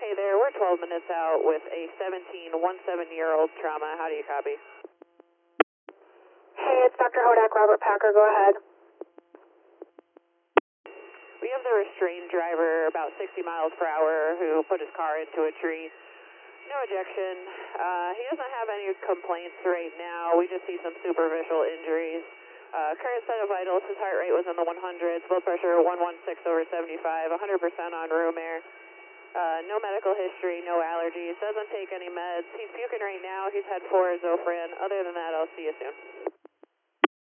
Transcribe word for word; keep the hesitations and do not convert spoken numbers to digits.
Hey there, we're twelve minutes out with a seventeen, one seven-year-old trauma. How do you copy? Hey, it's Doctor Hodak, Robert Packer. Go ahead. We have the restrained driver about sixty miles per hour who put his car into a tree. No ejection. Uh, he doesn't have any complaints right now. We just see some superficial injuries. Uh, current set of vitals, his heart rate was in the one hundreds, blood pressure one sixteen over seventy-five, one hundred percent on room air. Uh, no medical history, no allergies, doesn't take any meds. He's puking right now. He's had four Zofran. Other than that, I'll see you soon.